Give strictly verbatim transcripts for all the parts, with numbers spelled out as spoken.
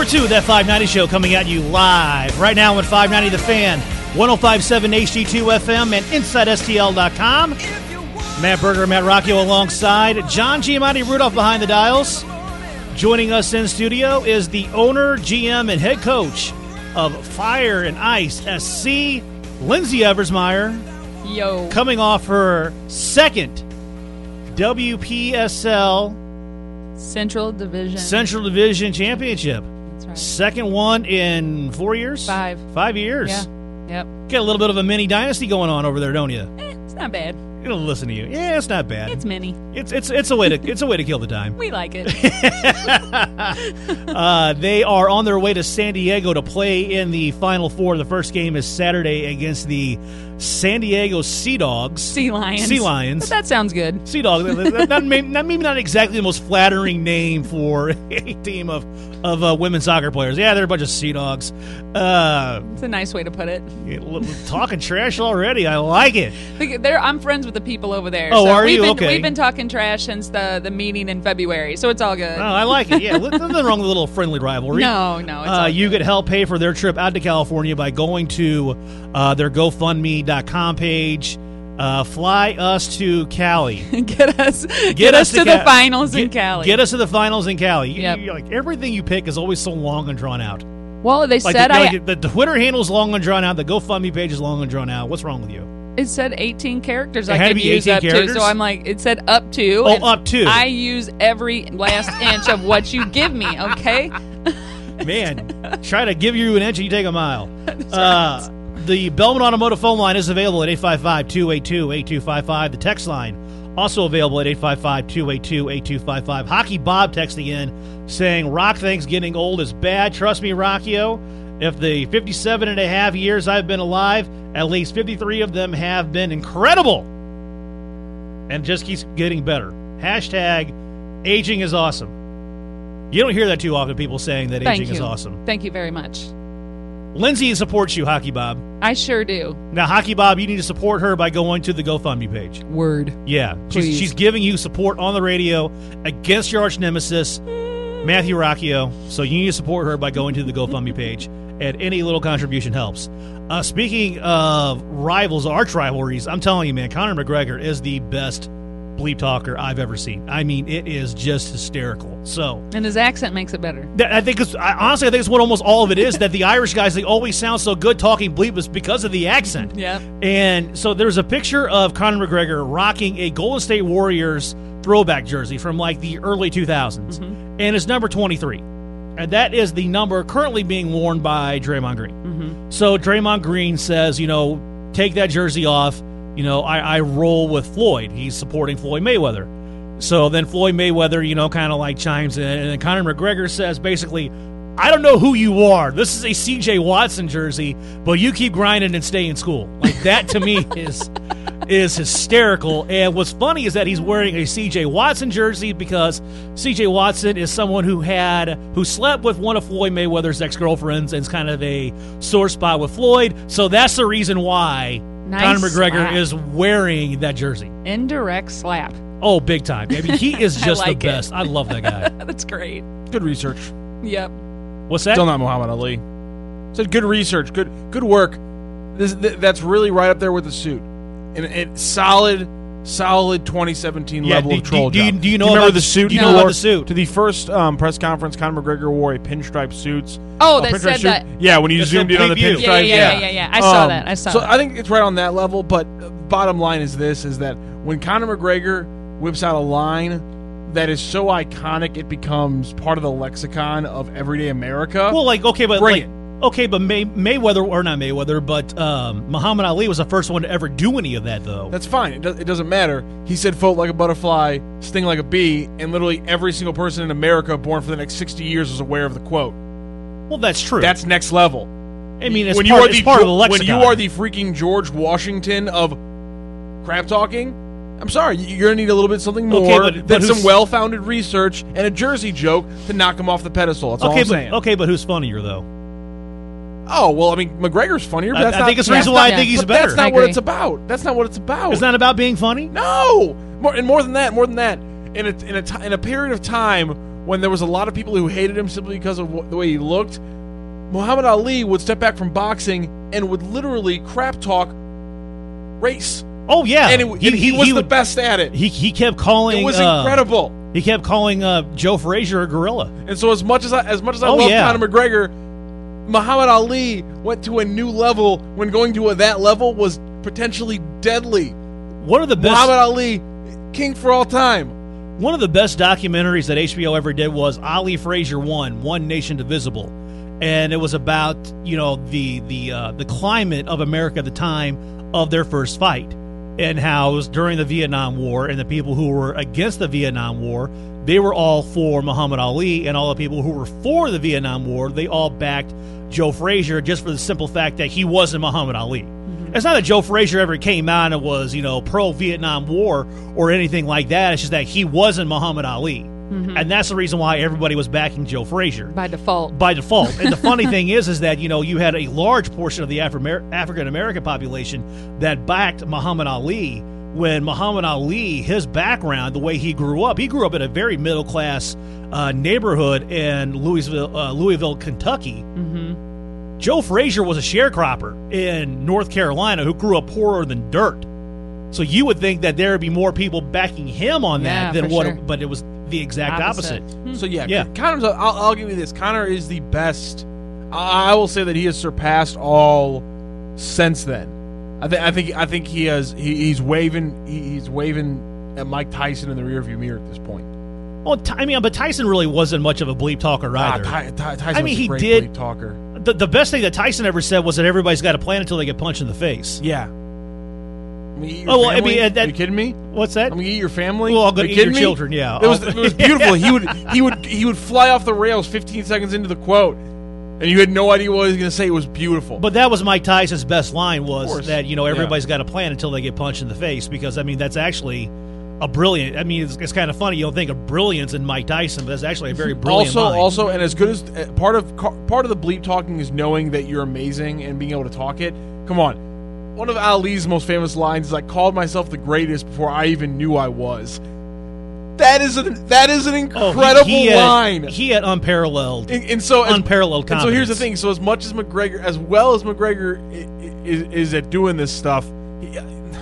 two of that five ninety show coming at you live right now on five ninety The Fan, one oh five point seven H D two F M, and Inside S T L dot com. Matt Berger, Matt Rocchio alongside John Giamatti Rudolph behind the dials. Joining us in studio is the owner, G M, and head coach of Fire and Ice S C, Lindsay Eversmeyer. Yo. Coming off her second W P S L Central Division. Central Division Championship. That's right. Second one in four years? Five. Five years. Yeah. Yep. Got a little bit of a mini dynasty going on over there, don't you? Eh, it's not bad. You don't listen to you. Yeah, it's not bad. It's mini. It's it's it's a way to it's a way to kill the time. We like it. uh, they are on their way to San Diego to play in the Final Four. The first game is Saturday against the San Diego Sea Dogs. Sea Lions. Sea Lions. But that sounds good. Sea Dogs. that, that may, that maybe not exactly the most flattering name for a team of of uh, women's soccer players. Yeah, they're a bunch of Sea Dogs. Uh, it's a nice way to put it. Talking trash already. I like it. They're, I'm friends with the people over there. Oh, so are we've you? Been, okay. We've been talking trash since the, the meeting in February, so it's all good. Oh, I like it. Yeah, nothing wrong with a little friendly rivalry. No, no. It's uh, all you good. could help pay for their trip out to California by going to uh, their GoFundMe dot com page. Uh, fly us to Cali. get us get, get us, us to, to Ca- the finals get, in Cali. Get us to the finals in Cali. Yep. You, like everything you pick is always so long and drawn out. Well, they like said the, I. Like the Twitter handle is long and drawn out. The GoFundMe page is long and drawn out. What's wrong with you? It said eighteen characters It I had could to be use eighteen up characters? to, so I'm like, it said up to. Oh, and up to. I use every last inch of what you give me, okay? Man, try to give you an inch and you take a mile. That's Uh, right. The Bellman Automotive phone line is available at eight five five, two eight two, eight two five five. The text line also available at eight five five, two eight two, eight two five five. Hockey Bob texting in saying, Rock thinks getting old is bad. Trust me, Rockio. If the fifty-seven and a half years I've been alive, at least fifty-three of them have been incredible. And just keeps getting better. Hashtag aging is awesome. You don't hear that too often, people saying that Thank aging you. is awesome. Thank you very much. Lindsay supports you, Hockey Bob. I sure do. Now, Hockey Bob, you need to support her by going to the GoFundMe page. Word. Yeah. She's, Please. she's giving you support on the radio against your arch nemesis, Matthew Rocchio. So you need to support her by going to the GoFundMe page, and any little contribution helps. Uh, speaking of rivals, arch rivalries, I'm telling you, man, Conor McGregor is the best bleep talker I've ever seen. I mean, it is just hysterical. So, And his accent makes it better. that, I think it's I, honestly, I think it's what almost all of it is. That the Irish guys, they always sound so good talking bleep is because of the accent. Yep. And so there's a picture of Conor McGregor rocking a Golden State Warriors throwback jersey from like the early two thousands, Mm-hmm. and it's number twenty-three, and that is the number currently being worn by Draymond Green. Mm-hmm. So Draymond Green says, you know, take that jersey off. You know, I, I roll with Floyd. He's supporting Floyd Mayweather. So then Floyd Mayweather, you know, kind of like chimes in. And then Conor McGregor says basically, I don't know who you are. This is a C J Watson jersey, but you keep grinding and stay in school. Like that to me is is hysterical. And what's funny is that he's wearing a C J Watson jersey because C J Watson is someone who had who slept with one of Floyd Mayweather's ex-girlfriends and is kind of a sore spot with Floyd. So that's the reason why Nice Conor McGregor slap. is wearing that jersey. Indirect slap. Oh, big time. I mean, he is I just like the it. best. I love that guy. That's great. Good research. Yep. What's that? Still not Muhammad Ali. Said good research, good good work. This th- that's really right up there with the suit. And it solid, solid twenty seventeen Yeah, level do- of troll do- do you- job. do you know remember about the the- suit? do you he know about wore the suit? to the first um, press conference? Conor McGregor wore a pinstripe suit. Oh, a that pinstripe said suit. that. Yeah, when you That's zoomed the in on the preview. pinstripe. Yeah, yeah, yeah, yeah, yeah. I saw that. I saw so that. I think it's right on that level. But uh, bottom line is this: is that when Conor McGregor whips out a line that is so iconic, it becomes part of the lexicon of everyday America. Well, like, okay, but Bring like, okay, but May, Mayweather, or not Mayweather, but um, Muhammad Ali was the first one to ever do any of that, though. That's fine. It, does, it doesn't matter. He said float like a butterfly, sting like a bee, and literally every single person in America born for the next sixty years was aware of the quote. Well, that's true. That's next level. I mean, it's when part, you are it's the part of the when lexicon. you are the freaking George Washington of crap talking, I'm sorry, you're gonna need a little bit something Okay, more but- than but some who's- well-founded research and a Jersey joke to knock him off the pedestal. That's all okay, I'm but, saying. okay, but who's funnier, though? Oh well, I mean McGregor's funnier, but I- that's I not, think it's the that's reason why I not- think he's but better. That's I not what agree. it's about. That's not what it's about. It's not about being funny? No, more and more than that, more than that. In a in a ti- in a period of time when there was a lot of people who hated him simply because of wh- the way he looked, Muhammad Ali would step back from boxing and would literally crap talk race. Oh yeah, And, it, he, and he, he- was he the would- best at it. He he kept calling. It was uh, incredible. He kept calling uh, Joe Frazier a gorilla. And so as much as I, as much as I Oh, love yeah. Conor McGregor, Muhammad Ali went to a new level when going to a, that level was potentially deadly. One of the best. Muhammad Ali, king for all time. One of the best documentaries that H B O ever did was Ali Frazier One: One Nation Divisible, and it was about you know the the uh, the climate of America at the time of their first fight, and how it was during the Vietnam War, and the people who were against the Vietnam War, they were all for Muhammad Ali, and all the people who were for the Vietnam War, they all backed Joe Frazier just for the simple fact that he wasn't Muhammad Ali. It's not that Joe Frazier ever came out and was, you know, pro-Vietnam War or anything like that. It's just that he wasn't Muhammad Ali. Mm-hmm. And that's the reason why everybody was backing Joe Frazier. By default. By default. And the funny thing is, is that, you know, you had a large portion of the Afro- African-American population that backed Muhammad Ali when Muhammad Ali, his background, the way he grew up, he grew up in a very middle-class uh, neighborhood in Louisville, uh, Louisville, Kentucky. Mm-hmm. Joe Frazier was a sharecropper in North Carolina who grew up poorer than dirt. So you would think that there would be more people backing him on that Yeah, than for what, sure. but it was the exact opposite. Opposite. So yeah, Yeah. Conor's. I'll, I'll give you this. Conor is the best. I, I will say that he has surpassed all since then. I think. I think. I think he has. He, he's waving. He, he's waving at Mike Tyson in the rearview mirror at this point. Well, Ty- I mean, but Tyson really wasn't much of a bleep talker Ah, either. Ty, Ty, Tyson I mean, was a he great did- bleep talker. the, the best thing that Tyson ever said was that everybody's got a plan until they get punched in the face. Yeah. I mean, eat your Oh, well, I family? mean, uh, that- Are you kidding me? What's that? I'm gonna eat your family. Well, I'll go Are you eat your kidding me? children, yeah. It was I'll- it was beautiful. he would he would he would fly off the rails fifteen seconds into the quote, and you had no idea what he was going to say. It was beautiful. But that was Mike Tyson's best line was course. that, you know, Yeah. everybody's got a plan until they get punched in the face because, I mean, that's actually a brilliant, I mean, it's, it's kind of funny. You don't think of brilliance in Mike Tyson, but that's actually a very brilliant also, mind. also, and as good as uh, part of part of the bleep talking is knowing that you're amazing and being able to talk it. Come on, one of Ali's most famous lines is, "I called myself the greatest before I even knew I was." That is an that is an Oh, he- incredible he had- line. He had unparalleled, And, and so, as, unparalleled and so here's the confidence. thing. So as much as McGregor, as well as McGregor i- i- is, is at doing this stuff, he,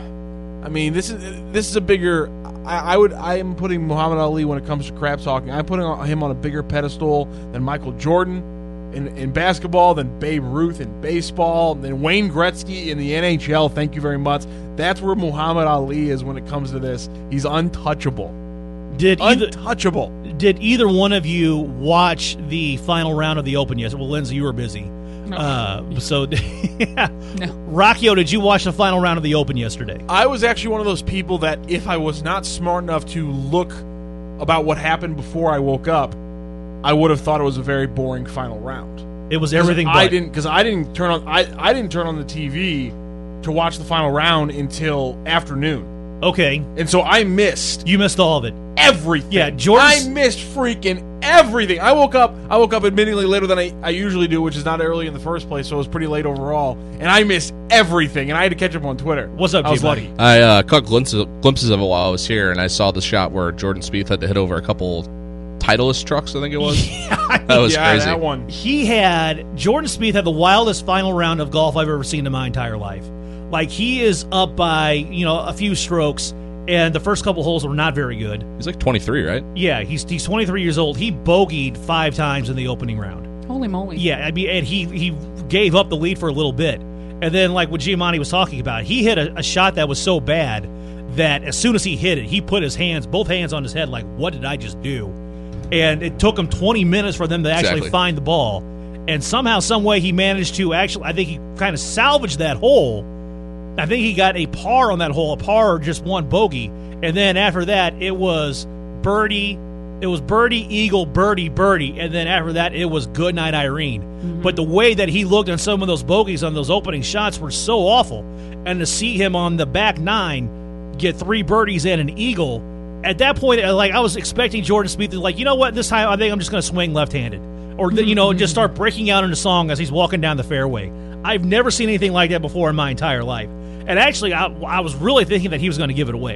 I mean, this is this is a bigger. I, I would I am putting Muhammad Ali when it comes to crap talking. I'm putting him on a bigger pedestal than Michael Jordan in, in basketball, than Babe Ruth in baseball, than Wayne Gretzky in the N H L. Thank you very much. That's where Muhammad Ali is when it comes to this. He's untouchable. Did either Untouchable. did either one of you watch the final round of the Open yesterday? Well, Lindsay, you were busy. No. Uh, so, yeah. No. Rocchio, did you watch the final round of the Open yesterday? I was actually one of those people that if I was not smart enough to look about what happened before I woke up, I would have thought it was a very boring final round. It was everything but. I didn't because I didn't turn on I, I didn't turn on the T V to watch the final round until afternoon, Okay, and so I missed you missed all of it. everything. Yeah, Jordan's- I missed freaking everything. I woke up. I woke up admittedly later than I, I usually do, which is not early in the first place, so it was pretty late overall. And I missed everything, and I had to catch up on Twitter. What's up, I was G-Buddy? lucky. I uh, caught glimpses glimpses of it while I was here, and I saw the shot where Jordan Spieth had to hit over a couple Titleist trucks, I think it was. That was yeah, crazy. that one. He had Jordan Spieth had the wildest final round of golf I've ever seen in my entire life. Like, he is up by, you know, a few strokes, and the first couple holes were not very good. He's like twenty-three, right? Yeah, he's he's twenty-three years old. He bogeyed five times in the opening round. Holy moly. Yeah, I mean, and he he gave up the lead for a little bit, and then like what Giamatti was talking about, he hit a, a shot that was so bad that as soon as he hit it, he put his hands, both hands, on his head, like, what did I just do? And it took him twenty minutes for them to actually Exactly. find the ball, and somehow, some way, he managed to actually. I think he kind of salvaged that hole. I think he got a par on that hole, a par or just one bogey, and then after that, it was birdie. It was birdie, eagle, birdie, birdie, and then after that, it was good night, Irene. Mm-hmm. But the way that he looked on some of those bogeys on those opening shots were so awful, and to see him on the back nine get three birdies and an eagle, at that point, like, I was expecting Jordan Spieth to, like, you know what, this time I think I'm just going to swing left-handed, or you know, just start breaking out into song as he's walking down the fairway. I've never seen anything like that before in my entire life. And actually, I, I was really thinking that he was going to give it away.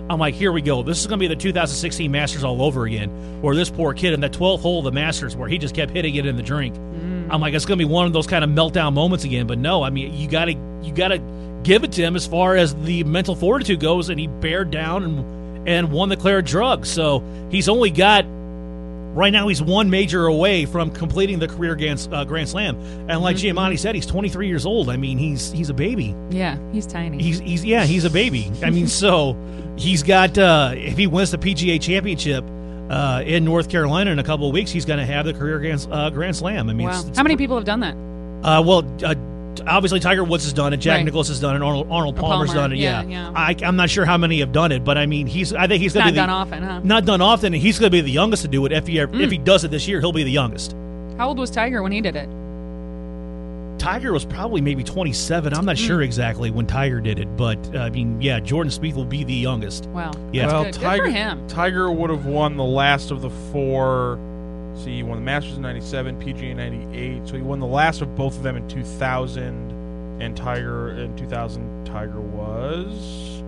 I'm like, here we go. This is going to be the two thousand sixteen Masters all over again, where this poor kid in that twelfth hole of the Masters, where he just kept hitting it in the drink. Mm. I'm like, it's going to be one of those kind of meltdown moments again. But no, I mean, you got to you got to give it to him as far as the mental fortitude goes, and he bared down and and won the Claret Drug. So he's only got. Right now, he's one major away from completing the career Grand, uh, Grand Slam, and like mm-hmm. Giamatti said, he's twenty-three years old. I mean, he's he's a baby. Yeah, he's tiny. He's he's yeah, he's a baby. I mean, so he's got uh, if he wins the P G A Championship uh, in North Carolina in a couple of weeks, he's going to have the career Grand, uh, Grand Slam. I mean, wow. it's, it's how many people have done that? Uh, well. Uh, Obviously, Tiger Woods has done it. Jack right. Nicklaus has done it. Arnold, Arnold Palmer's Palmer. done it. Yeah, Yeah, yeah. I, I'm not sure how many have done it, but I mean, he's. I think he's going to Not be the, done often, huh? Not done often, and he's going to be the youngest to do it. If he mm. if he does it this year, he'll be the youngest. How old was Tiger when he did it? Tiger was probably maybe twenty-seven. I'm not mm. sure exactly when Tiger did it, but uh, I mean, yeah, Jordan Spieth will be the youngest. Wow. Yeah. Well, good. Tiger, good for him. Tiger would have won the last of the four. See, he won the Masters in ninety-seven, P G A in ninety-eight. So he won the last of both of them in two thousand. And Tiger in two thousand, Tiger was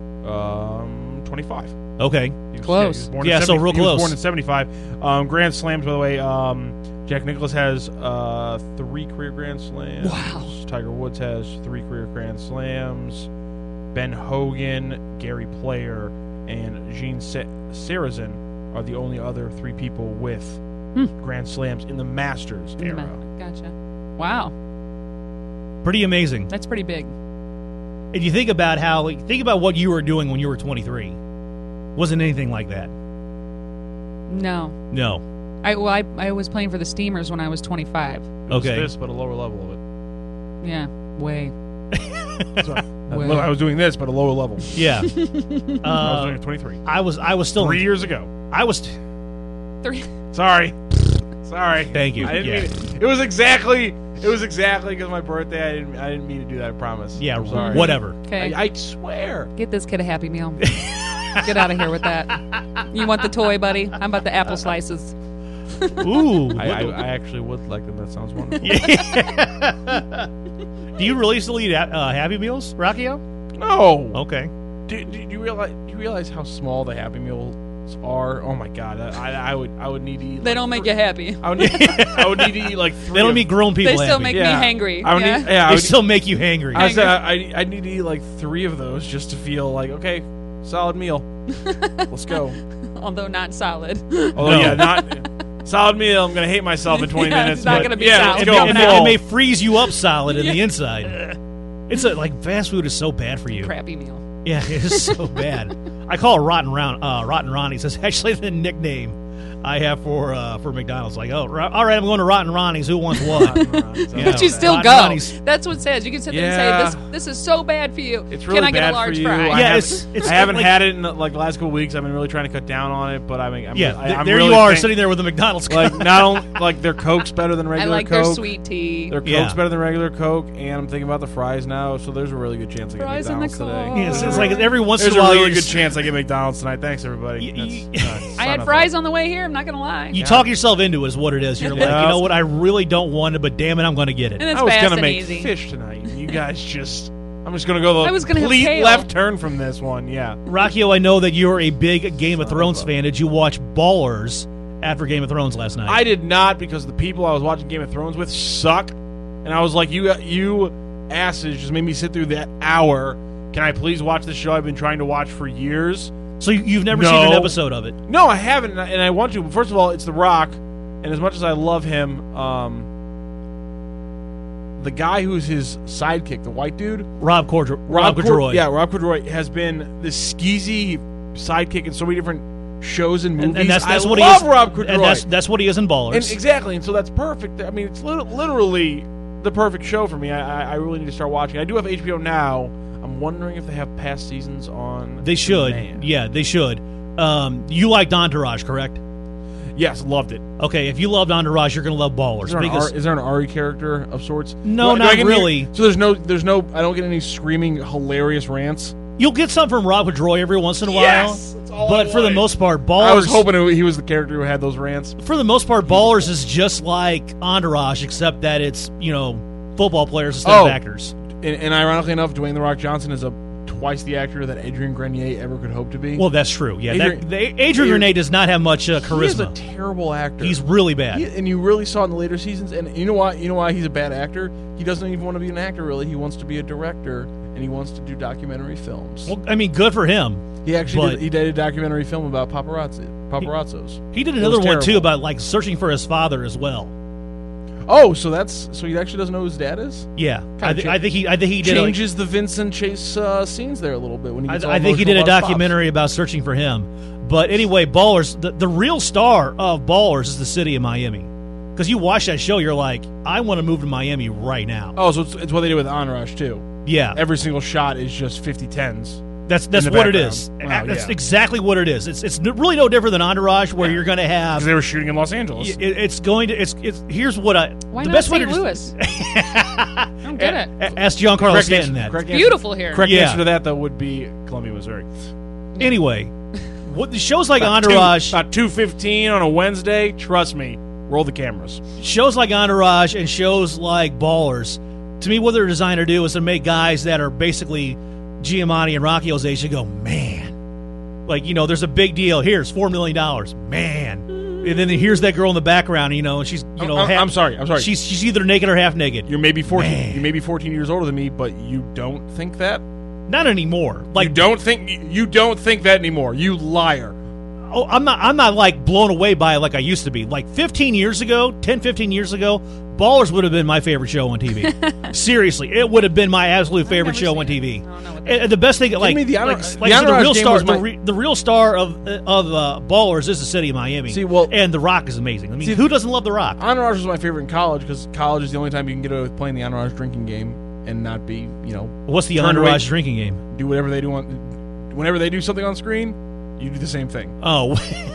um, twenty-five. Okay, He was, close. Yeah, he was born Yeah, in so seventy, real he was close. born in seventy-five. Um, Grand Slams, by the way. Um, Jack Nicklaus has uh, three career Grand Slams. Wow. Tiger Woods has three career Grand Slams. Ben Hogan, Gary Player, and Gene Sa- Sarazen are the only other three people with hmm. Grand Slams in the Masters era. Gotcha. Wow. pretty amazing. That's pretty big. And you think about how think about what you were doing when you were twenty-three. Wasn't anything like that. No. No. I well, I, I was playing for the Steamers when I was twenty-five. It was Okay. this, but a lower level of it. Yeah, way. Sorry. Way. I was doing this, but a lower level. Yeah. I was uh, doing it twenty-three. I was I was still Three years ago. I was Three. Sorry. Sorry. Thank you. I didn't Yeah. mean it. It was exactly. It was exactly because my birthday. I didn't. I didn't mean to do that. I promise. yeah, I'm sorry. whatever. Okay. I, I swear. Get this kid a Happy Meal. Get out of here with that. You want the toy, buddy? How about the apple slices? Ooh. I, I, what I actually would like them. That sounds wonderful. the- Do you really still eat uh, Happy Meals, Rockio? No. Okay. Do, do, do you realize? Do you realize how small the Happy Meals are? Oh my God! I, I would. I would need to eat. They like don't make three- you happy. I would need. I would need to eat like three. They don't of- make grown people They still happy. make Yeah. me hangry. I would yeah. need. Yeah. I They would, still make you hangry. I said I, I need to eat like three of those just to feel like okay, solid meal. Let's go. Although not solid. Although No. yeah, not solid meal. I'm gonna hate myself in twenty Yeah, minutes. it's not but gonna be yeah, solid. let's It go. may, I'm it, may, it full. may freeze you up solid in the Yeah. inside. It's a, like fast food is so bad for you. Crappy meal. Yeah, it is so bad. I call it Rotten Round, uh, Rotten Ronnie's. That's actually the nickname I have for uh, for McDonald's. Like, oh, ro- all right, I'm going to Rotten Ronnie's. Who wants what? Yeah. But you still Rotten go. Ronnie's. That's what it says. You can sit there Yeah. and say, "This, this is so bad for you. It's really Can I get bad a large for you. fry?" I Yeah, haven't, it's- it's I haven't like- had it in like the last couple weeks. I've been really trying to cut down on it, but I mean, I'm, Yeah, I, th- I'm there really you are think- sitting there with a McDonald's. Like cup. not only like their Coke's better than I regular like Coke. their sweet tea. Their Coke's Yeah. better than regular Coke, and I'm thinking about the fries now. So there's a really good chance I get Fries in the McDonald's today. car. Yeah, it's, it's like every once There's in a a while really you good just- chance I get McDonald's tonight. Thanks everybody. Y- y- That's- uh, I had sign fries up. on the way here. I'm not gonna lie. You Yeah. talk yourself into it is what it is. You're like, Yeah. you know what? I really don't want it, but damn it, I'm going to get it. And it's I was fast gonna and make easy. fish tonight. You guys just. I'm just gonna go the I was gonna have complete kale. left turn from this one. Yeah. Rockio, I know that you're a big Game of Son Thrones of a- fan. Did you watch Ballers after Game of Thrones last night? I did not because the people I was watching Game of Thrones with suck, and I was like, "You, you asses, just made me sit through that hour. Can I please watch the show I've been trying to watch for years?" So you- you've never No. seen an episode of it? No, I haven't, and I, and I want to. But first of all, it's The Rock, and as much as I love him, um, the guy who's his sidekick, the white dude, Rob Cordro- Rob, Cor- Cordroy. yeah, Rob Cordroy has been this skeezy sidekick in so many different shows and movies. and, and that's that's I what love he is. Rob Cordroy. And that's that's what he is in Ballers. And exactly, and so that's perfect. I mean, it's lit- literally the perfect show for me. I, I, I really need to start watching. I do have H B O now. I'm wondering if they have past seasons on. they should. demand. Yeah, they should. Um, you liked Entourage, correct? Yes, loved it. Okay, if you loved Entourage, you're going to love Ballers Is there, an because Ari, is there an Ari character of sorts? No, Do I- do not I get any- really. so there's no, there's no. I don't get any screaming hilarious rants. you'll get some from Rob Cordroy every once in a while. Yes, that's all but I for the wanted. most part, Ballers. I was hoping it, he was the character who had those rants. For the most part, Ballers is just like Entourage, except that it's you know football players instead Oh. of actors. And, and ironically enough, Dwayne the Rock Johnson is a twice the actor that Adrian Grenier ever could hope to be. Well, that's true. Yeah, Adrian- that, the, Adrian Grenier does not have much uh, he is a charisma. terrible actor. He's really bad. He- and you really saw it in the later seasons. And you know why? You know why he's a bad actor? He doesn't even want to be an actor. Really, he wants to be a director, and he wants to do documentary films. Well, I mean, good for him. he actually but- did, he did a documentary film about paparazzi, paparazzos. He did It another was one too terrible. about like searching for his father as well. Oh, so that's so he actually doesn't know who his dad is. Yeah, I, th- cha- I think he. I think he did. a- Changes the Vincent Chase uh, scenes there a little bit when he I, gets all I think he did a emotional about his pops. documentary about searching for him. But anyway, Ballers. The, the real star of Ballers is the city of Miami. Because you watch that show, you're like, I want to move to Miami right now. Oh, so it's, it's what they did with Entourage too. Yeah, Every single shot is just fifty tens. that's that's in the what it background. is. Wow, that's yeah. exactly what it is. It's it's n- really no different than Entourage, where you're going to have. Because they were shooting in Los Angeles. It, it's going to. It's it's. Here's what I. Why the not best way Saint to Louis? I don't get it. A- Ask Giancarlo Correct Stanton answer- that. correct answer- Beautiful here. Correct Yeah. answer to that though would be Columbia, Missouri. Anyway, what the shows like About Entourage, two, about two fifteen on a Wednesday. Trust me, roll the cameras. shows like Entourage, and shows like Ballers. To me, what they're designed to do is to make guys that are basically Giamatti and Rocky Ozation go, man, like you know, there's a big deal. Here's four million dollars, man. And then here's that girl in the background, you know, and she's you know, I'm, half, I'm sorry. I'm sorry. She's she's either naked or half naked. You're maybe fourteen. Man. You may be fourteen years older than me, but you don't think that. Not anymore. Like you don't think you don't think that anymore. You liar. oh, I'm not I'm not like blown away by it like I used to be. Like fifteen years ago, ten, fifteen years ago, Ballers would have been my favorite show on T V. Seriously, it would have been my absolute favorite never show seen on it. T V. I don't know what that And, and the best thing, like, me the honor- like, the like I said, the Entourage real game star, was the, my- re, the real star of of uh, Ballers is the city of Miami. See, well- and The Rock is amazing. I mean, See, who doesn't love The Rock? Entourage was my favorite in college because college is the only time you can get away with playing the Entourage drinking game and not be, you know, What's the Turn Entourage away- drinking game? do whatever they do on. Whenever they do something on screen, you do the same thing. Oh,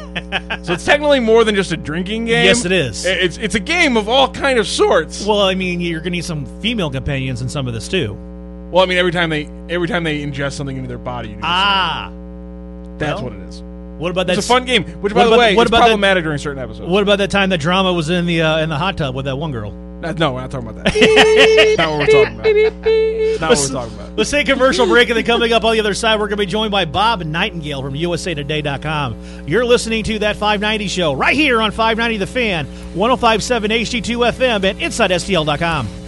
So it's technically more than just a drinking game. Yes, it is. It's it's a game of all kind of sorts. well, I mean, you're going to need some female companions in some of this too. Well, I mean, every time they every time they ingest something into their body, you do the Ah, same. That's well, what it is. what about that? It's a fun game, which, by what the about way, the- what is about that- problematic during certain episodes. What about that time that drama was in the uh, in the hot tub with that one girl? Uh, no, we're not talking about that. Not what we're talking about. Not what we're talking about. Let's take a commercial break, and then coming up on the other side, we're going to be joined by Bob Nightingale from U S A Today dot com. You're listening to That five ninety Show right here on five ninety The Fan, one oh five point seven H D two F M, and inside S T L dot com.